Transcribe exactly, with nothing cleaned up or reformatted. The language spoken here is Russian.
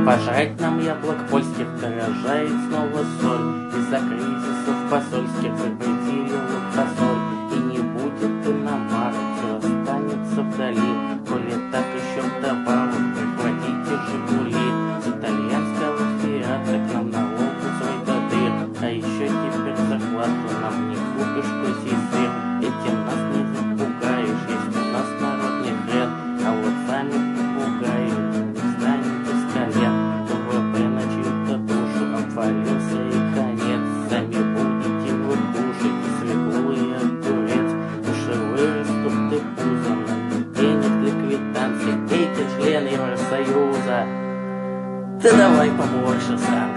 пожрать нам яблок польских, дорожает снова соль. Из-за кризисов посольских запретили лук фасоль. И не будет иномара, все останется вдали. Коли так еще вдобавок прихватите Жигули. С итальянского фиата к нам налогу свой додыр. А еще теперь зарплату нам не купишь козий сыр. Этим нас не запугаешь, есть у нас народный хрен. А вот сами попугаи не станет без колен. ВВП на чью-то душу обвалился и конец. Сами будете вы кушать свеклу и огурец. Уши вырастут ты пузом, денег для квитанции. Эти члены Евросоюза, да давай поморщился.